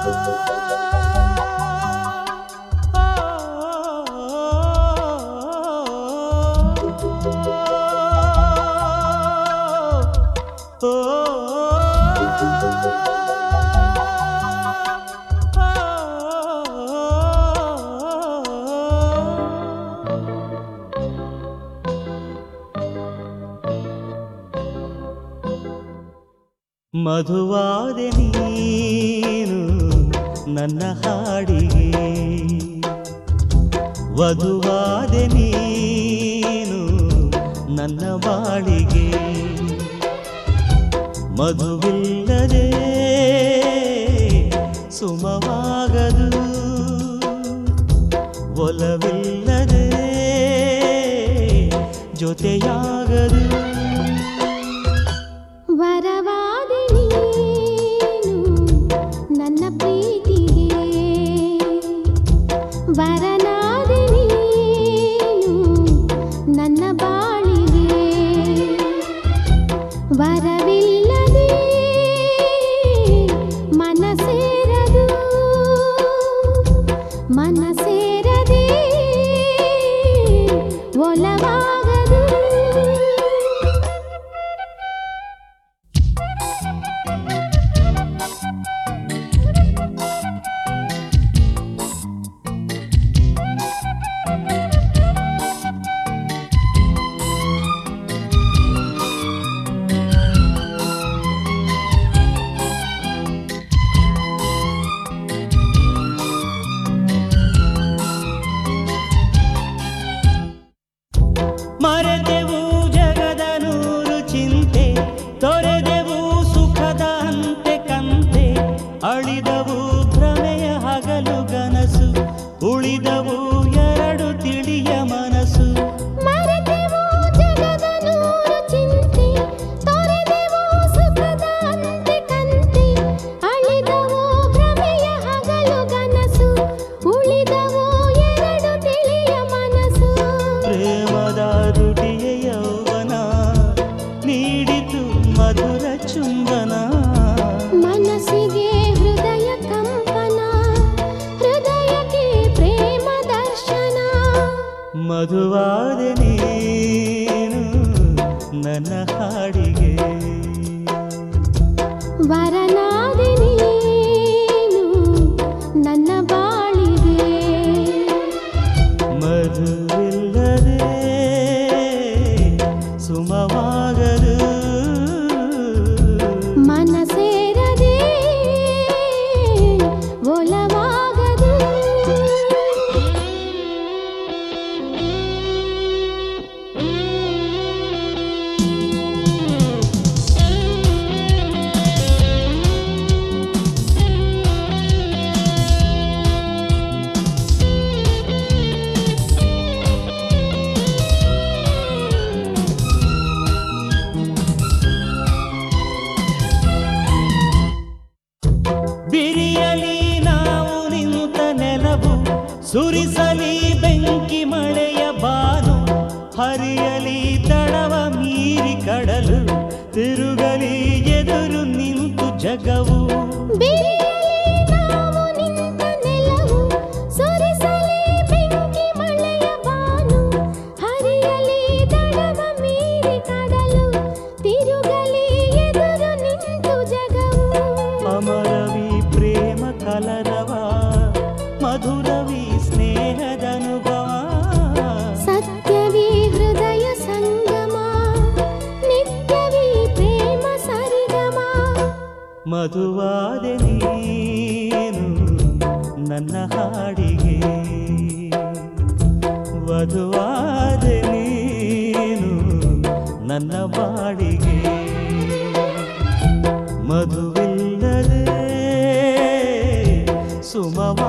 ಮಧುವಾದೆ ನೀನು ನನ್ನ ಹಾಡಿಗೆ, ವಧುವಾದೆ ನೀನು ನನ್ನ ಬಾಳಿಗೆ. ಮಧುವಿಲ್ಲದೆ ಸುಮವಾಗದು, ಒಲವಿಲ್ಲದೆ ಜೊತೆಯಾಗದು. ವರವಾದೆ ನೀನು ನನ್ನ ಪ್ರೀತಿಗೆ, ವರನಾದೆ ನೀನು ನನ್ನ ಬಾಳಿಗೆ. ವರವಿಲ್ಲದೆ ಮನಸೇರದು, ಮನಸೇರದೆ ಒಲವಾಗದು. ಮರೆದೆವು ಜಗದ ನೂರು ಚಿಂತೆ, ತೊರೆದೆವು ಸುಖದ ಅಂತೆ ಕಂತೆ. ಅಳಿದವು ಭ್ರಮೆಯ ಹಗಲು ಗನಸು, ಉಳಿದವು ಎರಡು ತಿಳಿಯ ಮನಸ್ಸು. ಮರೆತೆವು ಜಗದ ನೂರು ಚಿಂತೆ, ತೊರೆದೆವು ಸುಖದ ಅಂತೆ ಕಂತೆ. ಅಳಿದವು ಭ್ರಮೆಯ ಹಗಲು ಗನಸು, ಉಳಿದವು ಎರಡು ತಿಳಿಯ ಮನಸ್ಸು. ಪ್ರೇಮದ ದುಡಿಯ ಯೌವನ ನೀಡಿತು ಮಧುರ ಚುಂಬನ. ಮನಸ್ಸಿಗೆ ಹೃದಯ ಕಂಪನ, ಹೃದಯಕ್ಕೆ ಪ್ರೇಮ ದರ್ಶನ. ಮಧುವಾದೆ ನೀನು ನನ್ನ ಹಾಡಿಗೆ, ವರನಾದೆ ನೀನು ನನ್ನ ಬಾಳಿಗೆ. ಮಧುವಿಲ್ಲದೆ ಸುಮವಾಗದು, ಮನಸೇರದೆ ಒಲವಾಗದು. ಬಿರಿಯಲಿ ನಾವು ನಿಂತ ನೆಲವು, ಸುರಿಸಲಿ ಬೆಂಕಿ ಮಳೆಯ ಬಾನು. ಹರಿಯಲಿ ದಡವ ಮೀರಿ ಕಡಲು, ತಿರುಗಲಿ ಎದುರು ನಿಂತು ಜಗವು. ಬಿರಿಯಲಿ ನಾವು ನಿಂತ ನೆಲವು, ಸುರಿಸಲಿ ಬೆಂಕಿ ಮಳೆಯ ಬಾನು. ಹರಿಯಲಿ ದಡವ ಮೀರಿ ಕಡಲು, ತಿರುಗಲಿ ಎದುರು ನಿಂತು ಜಗವು. ಅಮರವಿ ಪ್ರೇಮ ಕಲರವ, ಮಧುರವಿ ಸ್ನೇಹದ ಅನುಭವ. ಸತ್ಯವೇ ಹೃದಯ ಸಂಗಮ, ನಿತ್ಯವೇ ಪ್ರೇಮ ಸರಿಗಮ. ಮಧುವಾದೆ ನೀನು ನನ್ನ ಹಾಡಿಗೆ, ವಧುವಾದೆ ನೀನು ನನ್ನ ಬಾಡಿಗೆ. ಮಧುವಿಲ್ಲದೆ ಸುಮವ